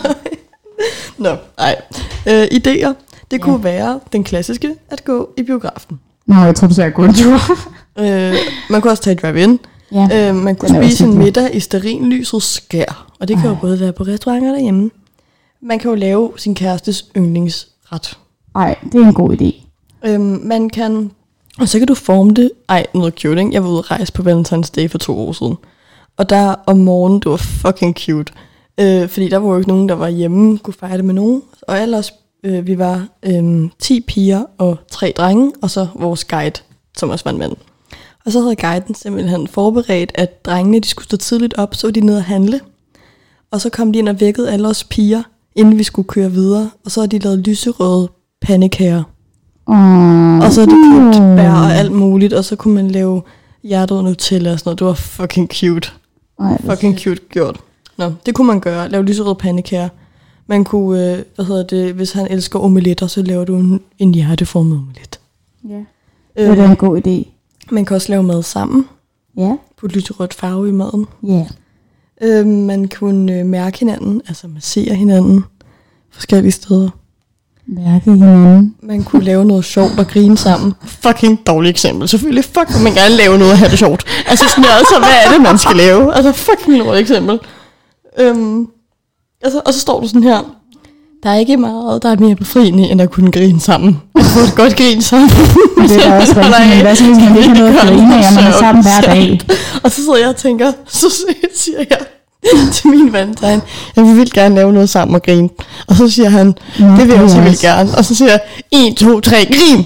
Nå, nej. Øh, idéer. Det kunne være den klassiske, at gå i biografen. Nå, jeg tror du sagde gå en tur. Øh, man kunne også tage et drive-in. Ja. Øh, man kunne Den er også spise en hyggelig. middag i stearinlysets skær. Og det kan jo Ej. både være på restauranter derhjemme. Man kan jo lave sin kærestes yndlingsret. Ej, det er en god idé. Øhm, man kan... Og så kan du forme det... Ej, noget cute, ikke? Jeg var ude at rejse på Valentine's Day for to år siden. Og der om morgenen, det var fucking cute. Øh, fordi der var jo ikke nogen, der var hjemme, kunne fejre det med nogen. Og ellers, øh, vi var øh, ti piger og tre drenge, og så vores guide, som også var en mand. Og så havde guiden simpelthen forberedt, at drengene de skulle stå tidligt op, så var de nede at handle. Og så kom de ind og vækkede alle os piger, inden vi skulle køre videre. Og så havde de lavet lyserøde pandekager. Mm. Og så havde de købt bær og alt muligt, og så kunne man lave hjertet og Nutella og sådan noget. Det var fucking cute. Ej, Fucking cute gjort. Nå, det kunne man gøre. Lave lyserøde pandekager. Man kunne, øh, hvad hedder det, hvis han elsker omeletter, så laver du en, en hjerteformet omelet. ja. Det er da Øh, en god idé. man kan også lave mad sammen. Ja. Putte lyserødt farve i maden. Ja. Øh, man kunne øh, mærke hinanden, altså massere hinanden forskellige steder. Mærke hinanden. Man kunne lave noget sjovt og grine sammen. Fucking dårligt eksempel. Selvfølgelig, fuck, vil man gerne lave noget og have det sjovt. Altså sådan her, altså, hvad er det, man skal lave? Altså fucking dårligt eksempel. Øhm, altså, og så står du sådan her. Der er ikke meget, der er mere befriende, end at kunne grine sammen. At få et godt grin sammen. Det er da også rigtigt, men hvad så hvis man ikke har noget at grine af, og man er sammen hver dag? Og så sidder jeg og tænker, så siger jeg til min valentine, jeg vil gerne lave noget sammen og grine. Og så siger han, Nå, det vil jeg det også er vil også. gerne. Og så siger jeg, en, to, tre, grin!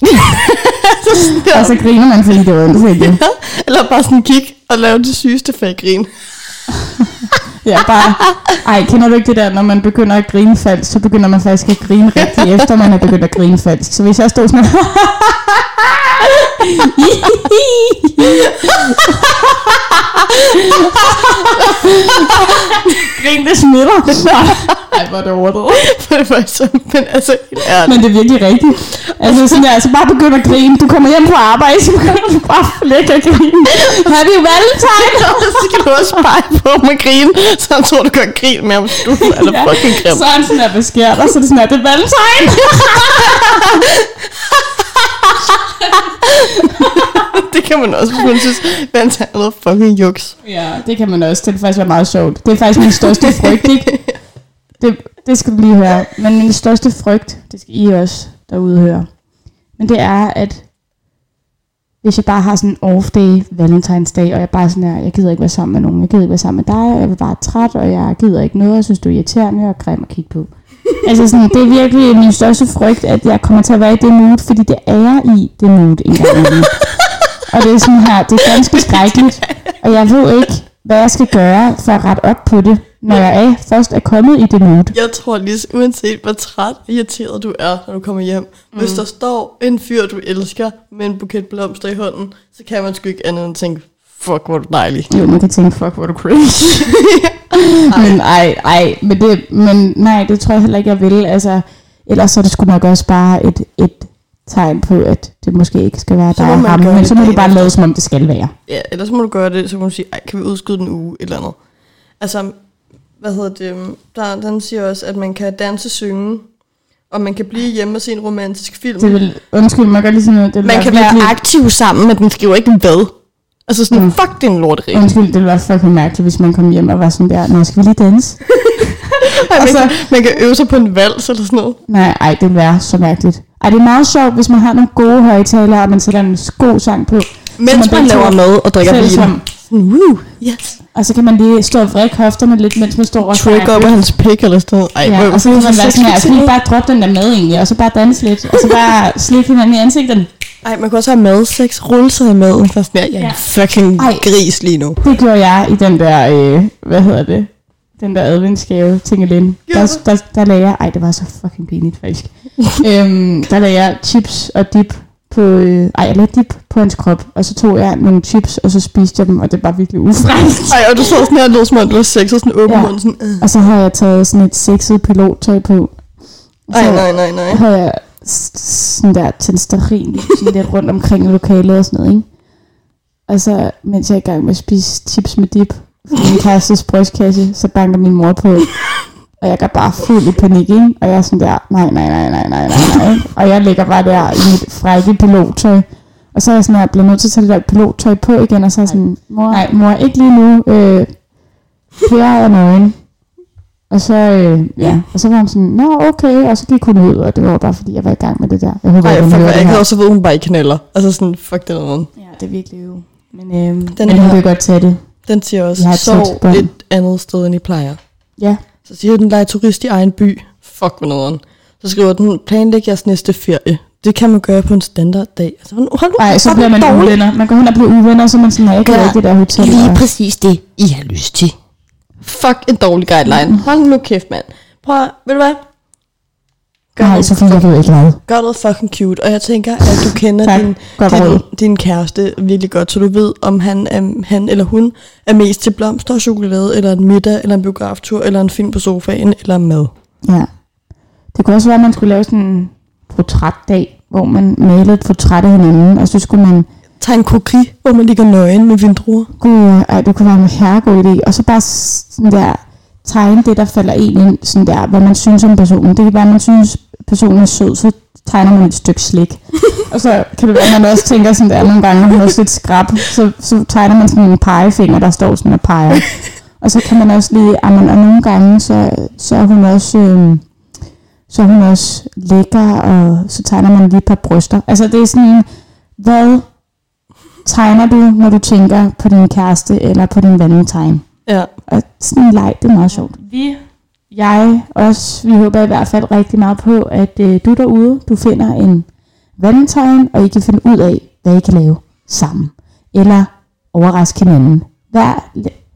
så sådan der. Og så griner man, fordi det er ondt, ikke? Ja, eller bare sådan kig og lave det sygeste fake grin. Ja, bare... Ej, kender du ikke det der, når man begynder at grine falsk, så begynder man faktisk at grine rigtigt, efter man er begyndt at grine falsk. Så hvis jeg stod sådan... Grin, det smitter. Ej, hvor er det overdrevet. For det første, men altså helt ærligt. Men det er virkelig rigtigt. Altså sådan der, altså bare begynder at grine. Du kommer hjem på arbejde, så begynder du bare at lægge at grine. Happy Valentine! Og så skal du også pege på med grine, så han tror, du kan grine med ham. Du er da fucking grim. Så er han sådan der, hvad sker der? Så er det sådan der, det er Valentine! Det kan man også, hvis man synes, Valentine er noget fucking juks. Ja, det kan man også. Det kan faktisk være meget sjovt. Det er faktisk min største frygt, ikke? Det, det skal du lige høre. Men min største frygt, det skal I også derude høre. Men det er, at hvis jeg bare har sådan en off-day, Valentinsdag, og jeg bare sådan her, jeg gider ikke være sammen med nogen, jeg gider ikke være sammen med dig, og jeg er bare træt, og jeg gider ikke noget, jeg synes, du er irriterende og grim at kigge på. Altså sådan, det er virkelig min største frygt, at jeg kommer til at være i det mood, fordi det er jeg i det mood en gang imellem. Og det er sådan her, det er ganske skrækkeligt, og jeg ved ikke, hvad jeg skal gøre for at rette op på det, når jeg er, først er kommet i det mood. Jeg tror lige, uanset hvor træt og irriteret du er, når du kommer hjem, mm. hvis der står en fyr, du elsker, med en buket blomster i hånden, så kan man sgu ikke andet end tænke, fuck, hvor er du dejlig. Jo, man kan tænke, fuck, hvor er du cringe. men ej, ej, men, det, men nej, det tror jeg heller ikke, jeg vil. Altså, ellers så er det sgu nok også bare et, et tegn på, at det måske ikke skal være dig og ham, men så må du bare lade, som om det skal være. Ja, ellers så må du gøre det, så må du sige, ej, kan vi udskyde den uge, eller andet. Altså, hvad hedder det, der, den siger også, at man kan danse, synge, og man kan blive hjemme og se en romantisk film. Det vil, undskyld, man kan lige sådan noget. Det man kan virkelig være aktiv sammen, men den skriver ikke hvad. Altså sådan, mm. fuck, det er en lorterig. Undskyld, det ville være fucking mærkeligt, hvis man kom hjem og var sådan der, nå, skal vi lige danse? Ej, man, så, kan, man kan øve sig på en vals eller sådan noget. Nej, ej, det ville være så mærkeligt. Ej, det er meget sjovt, hvis man har nogle gode højtalere, og man sætter en god sang på. Mens man, man laver mad og drikker vin. Woo, yes. Og så kan man lige stå og vrikke hofterne lidt, mens man står og trykker op af hans pik eller sådan noget. Ej, ja, og så kan man være sådan her, så kan vi bare droppe den der mad egentlig, og så bare danse lidt, og så bare slikke hinanden i ansigten. Ej, man kan også have madsex, rulle sig i maden, for sådan der, jeg er ja. fucking Ej, gris lige nu. Det gjorde jeg i den der, øh, hvad hedder det, den der adventsgave, Tingelin. Der, der, der lagde jeg, ej, det var så fucking pinligt faktisk. øhm, der lagde jeg chips og dip på, øh, ej, jeg lagde dip på hans krop, og så tog jeg nogle chips, og så spiste jeg dem, og det var virkelig ufrækt. Ej, og du så sådan her, lød som om du var sexet, sådan åben ja. mund, sådan, øh. Og så har jeg taget sådan et sexet pilottøj på. Ej, nej, nej, nej. Så har jeg sådan der tændsterin, sådan lidt rundt omkring lokalet og sådan noget, ikke? Og så, mens jeg er i gang med at spise chips med dip, fra min kærestes brystkasse, så banker min mor på. Og jeg går bare fuld i panik, ikke? Og jeg er sådan der, nej, nej, nej, nej, nej, nej, nej. Og jeg ligger bare der i mit frække pilottøj. Og så er jeg sådan her, jeg bliver nødt til at tage det der pilottøj på igen, og så er jeg sådan, mor, nej, mor, ikke lige nu. Øh, her er jeg nøgen. Og så, øh, ja, og så var hun sådan, nå, okay, og så gik hun ud, og det var bare fordi, jeg var i gang med det der. Jeg håber, Ej, jeg fuck, jeg havde også ved, hun bare i kanaler. Altså sådan, fuck det noget. Ja, det er virkelig jo. Men, øh, den men hun kan godt tage det. Den siger også, sov et andet sted, end I plejer. Ja. Så siger den, leger turist i egen by. Fuck med noget. Så skriver den, planlæg jeres næste ferie. Det kan man gøre på en standarddag. Altså, hold, hold, Ej, så bliver man dårlig. uvenner. Man går hen og bliver uvenner, så man sådan, jeg kan ikke det der hotel. Lige præcis det, I har lyst til. Fuck en dårlig guideline. Mm. Hold nu kæft, mand. Prøv at, ved du hvad? Gør Nej, så fik jeg det ikke noget. Gør noget fucking cute. Og jeg tænker, at du kender din, din, din kæreste virkelig godt, så du ved, om han, um, han eller hun er mest til blomster og chokolade, eller en middag, eller en biograftur, eller en film på sofaen, eller mad. Ja. Det kunne også være, at man skulle lave sådan en portrætdag, hvor man malede et portræt af hinanden, og så skulle man tage en koki, hvor man ligger nøgen med vindruer. Gud, ej, det kunne være en herregod idé. Og så bare sådan der, tegne det, der falder en ind, sådan der, hvad man synes om personen. Det kan være, at man synes, personen er sød, så tegner man et stykke slik. Og så kan det være, at man også tænker sådan der, nogle gange, når man er lidt skrab, så, så tegner man sådan en pegefinger, der står sådan og peger. Og så kan man også lige, og nogle gange, så, så er hun også, øh, så er hun også lækker, og så tegner man lige et par bryster. Altså det er sådan, hvad tegner du, når du tænker på din kæreste eller på din valentine? Ja. Og sådan en leg, det er meget sjovt. Vi, jeg også, vi håber i hvert fald rigtig meget på, at øh, du derude, du finder en valentine, og I kan finde ud af, hvad I kan lave sammen. Eller overraske hinanden. Vær,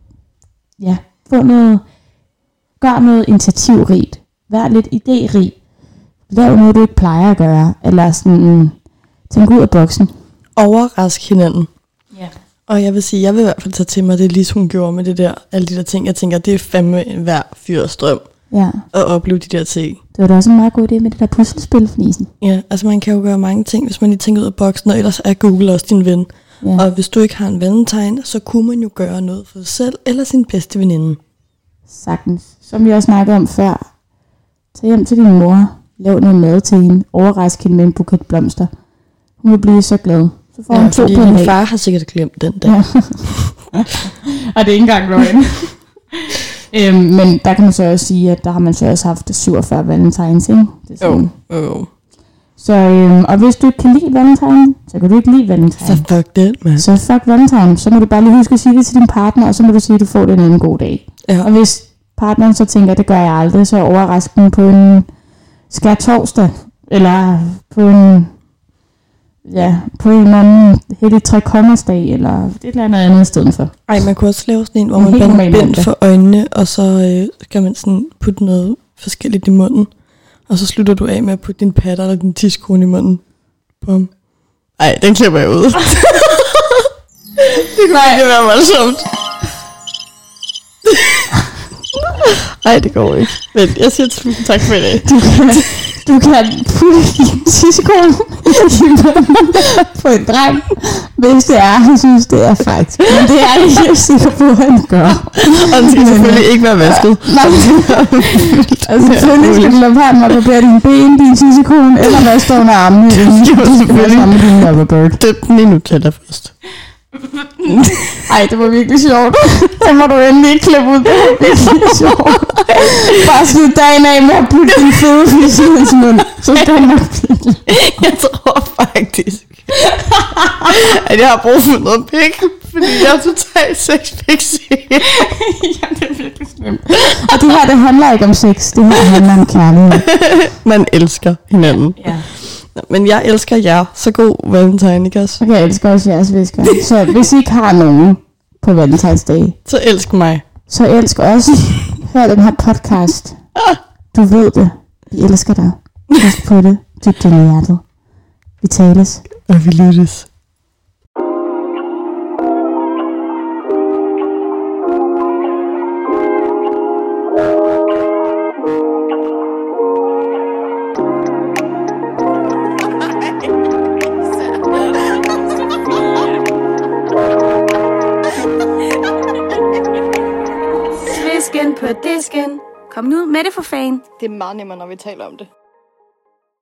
ja, få noget, gør noget initiativrigt. Vær lidt idérig. Lav noget, du ikke plejer at gøre. Eller sådan, tænk ud af boksen. Overrask hinanden. Ja. Og jeg vil sige, jeg vil i hvert fald tage til mig det, lige hun gjorde med det der, alle de der ting. Jeg tænker, det er fandme en hver fyrs drøm. Ja. At opleve de der ting. Det var da også en meget god idé med det der puslespil, Fnisen. Ja, altså man kan jo gøre mange ting, hvis man lige tænker ud af boksen, og ellers er Google også din ven. Ja. Og hvis du ikke har en valentine, så kunne man jo gøre noget for sig selv, eller sin bedste veninde. Sagtens. Som vi også snakkede om før. Tag hjem til din mor, lav noget mad til hende, overrask hende med en buket blomster. Hun vil blive så glad, Så får ja, hun to fordi på en din dag. far har sikkert glemt den dag. Ja. Og det er ikke engang løgn. øhm, men der kan man så også sige, at der har man så også haft syvogfyrre valentines, ikke? Det er Jo, jo, jo. Så, øhm, og hvis du ikke kan lide valentine, så kan du ikke lide valentine. Så fuck det, mand. Så fuck valentine. Så må du bare lige huske at sige det til din partner, og så må du sige, at du får den en god dag. Ja. Og hvis partneren så tænker, at det gør jeg aldrig, så overrask den på en skær torsdag, eller på en, ja, på en eller anden heldig trekommersdag, eller et eller andet andet i stedet for. Ej, man kunne også lave sådan en, hvor En man helt bander normal bind mandag. for øjnene, og så øh, skal man sådan putte noget forskelligt i munden. Og så slutter du af med at putte din patter eller din tidskone i munden. Bum. Ej, den klipper jeg ud. Det kunne ikke være voldsomt. Ej, det går ikke. Men jeg siger tusind tak for i dag. Du kan, du kan putte din tidskone på en dreng, hvis det er, han synes, det er faktisk. Men det er jeg ikke sikker på, at han gør. Og den skal selvfølgelig ikke være vasket. Nej, altså selvfølgelig skal du lade være med at barbere dine ben, din tidskone, eller hvad står under armene. Det skal du selvfølgelig. sammen med din loverbird. Døb den i Nutella først. Ej, det var virkelig sjovt. Det må du endelig ikke klippe ud. Det var virkelig sjovt. Bare slut dagen af med at putte din fede fisk i hans mund. Så skal han nok blive. Jeg tror faktisk, at jeg har brug for noget pik, fordi jeg er totalt sexfixeret. Ja, det er virkelig slemt. Og det her, det handler ikke om sex. Det her handler om kærlighed. Man elsker hinanden. Ja. Men jeg elsker jer. Så god valentine, ikke også? Okay, jeg elsker også jeres visker. Så hvis I ikke har nogen på Valentinsdag, Så elsk mig. så elsk også. Hør den her podcast. Du ved det. Vi elsker dig. Husk på det. Dybt ind i hjertet. Vi tales. Og vi lyttes. Svisken på disken. Kom nu med det for fan. Det er meget nemmere, når vi taler om det.